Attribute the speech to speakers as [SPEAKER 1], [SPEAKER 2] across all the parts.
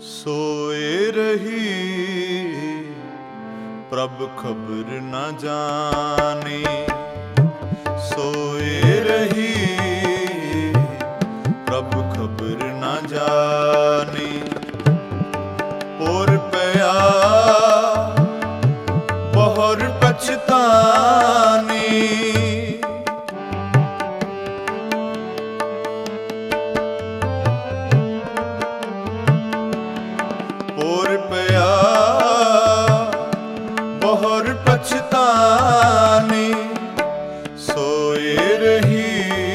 [SPEAKER 1] सोए रही प्रभ खबर न जानी, सोए रही प्रभ खबर न जानी। और पया बहुर पछतानी, और पया बहुर पछतानी। सोए रही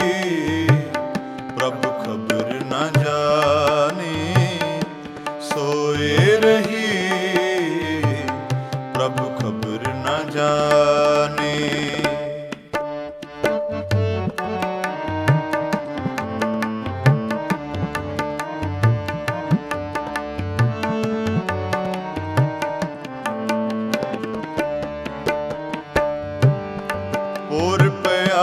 [SPEAKER 1] प्रभ खबर न जानी, सोए रही प्रभ खबर न जानी। और पया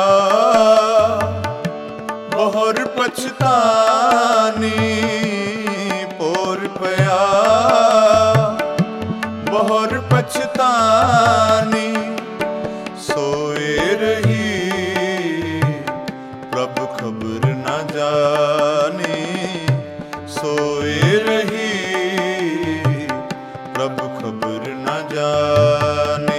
[SPEAKER 1] बहुर पछतानी, और पया बहुर पछतानी। सोए रही प्रभ खबर न जानी, सोए रही प्रभ खबर न जानी।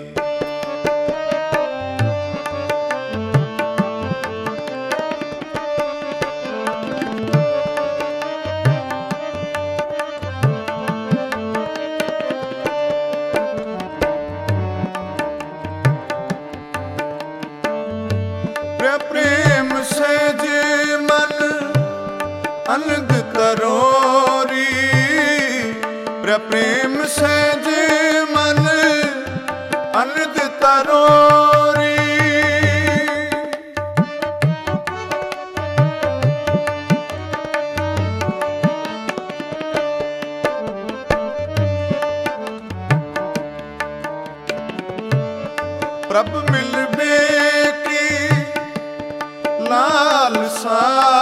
[SPEAKER 1] प्रेम सहज मन अनंद तरोरी, प्रेम सहज मन अनंद तरोरी। प्रभ मिलबे लालसा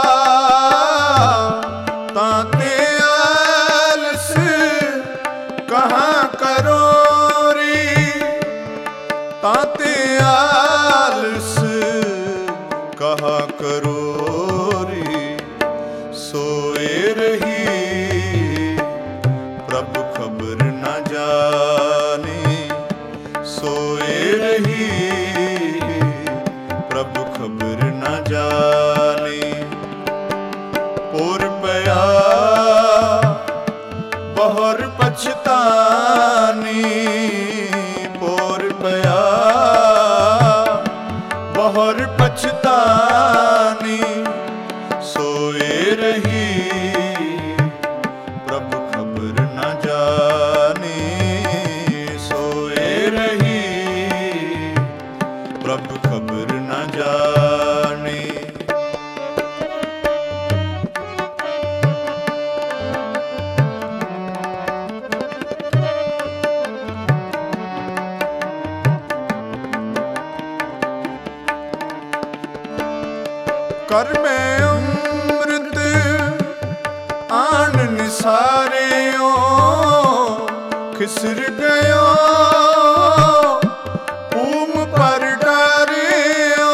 [SPEAKER 1] ताते आलस कहाँ करोरी, ताते आलस कहाँ करोरी। सोए रही प्रभ खबर न जानी, सोए रही प्रभ खबर न जानी। और पया बहुर पछतानी, और पया बहुर पछतानी। सोए रही प्रभ खबर न जानी, सोए रही प्रभ खबर न जानी। कर में अमृत आन निसारियो, खिसर गयो ऊम पर डारियो।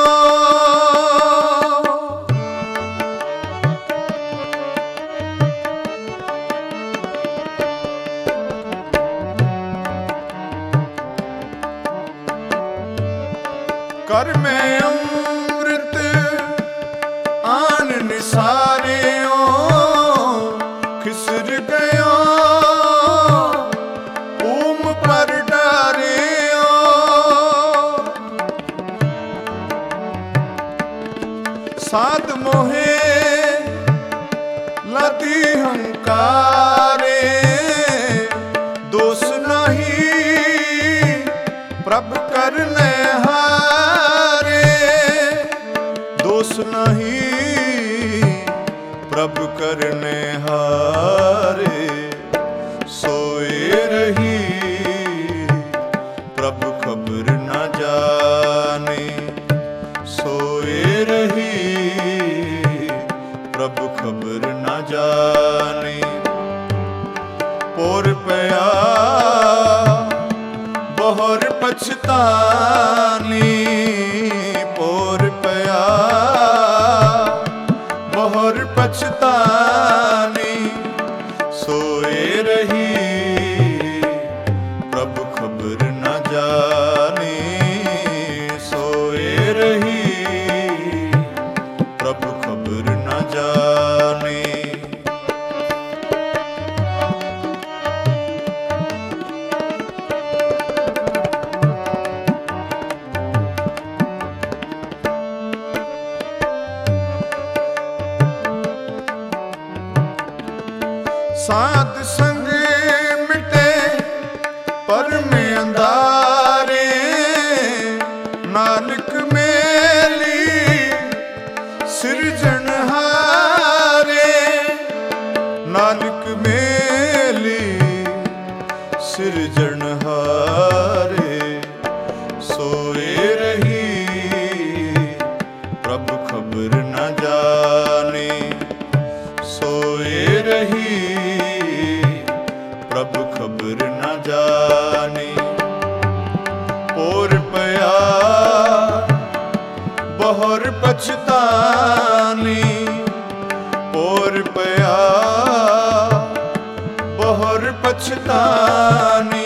[SPEAKER 1] कर में अमृत आन निसारियो, खिसर गयो ऊम पर डारियो। साध मोहे लदी हंकारे, दोष नहीं प्रभ करने हारे, दोष नहीं प्रभ करने हारे। सोए रही प्रभ खबर न जानी, सोए रही प्रभ खबर न जानी। ਪਛਤਾਨੀ ਪੋਰ ਪਿਆ ਬਹੁਰ ਪਛਤਾਨੀ ਸੋਏ ਰਹੀ ਪ੍ਰਭ ਖਬਰ ਨ ਜਾਣੀ ਸੋਏ ਰਹੀ ਪ੍ਰਭ ਖਬਰ ਨ ਜਾਣੀ। ਸਾਧ ਸੰਗ ਮਿਟੇ ਪਰਮ ਅੰਧਾਰੇ ਨਾਨਕ ਮੇਲੀ ਸਿਰਜਣਹਾਰੇ ਨਾਨਕ ਮੇਲੀ ਸਿਰਜਣਹਾਰੇ ਸੋਏ ਰਹੀ ਪ੍ਰਭ ਖਬਰ ਨ ਜਾਣੀ ਸੋਏ ਰਹੀ ਪ੍ਰਭ ਖਬਰ ਨ ਜਾਣੀ। ਪੋਰ ਪਿਆ ਬਹੁਰ ਪਛਤਾਨੀ ਪੋਰ ਪਿਆ ਬਹੁਰ ਪਛਤਾਨੀ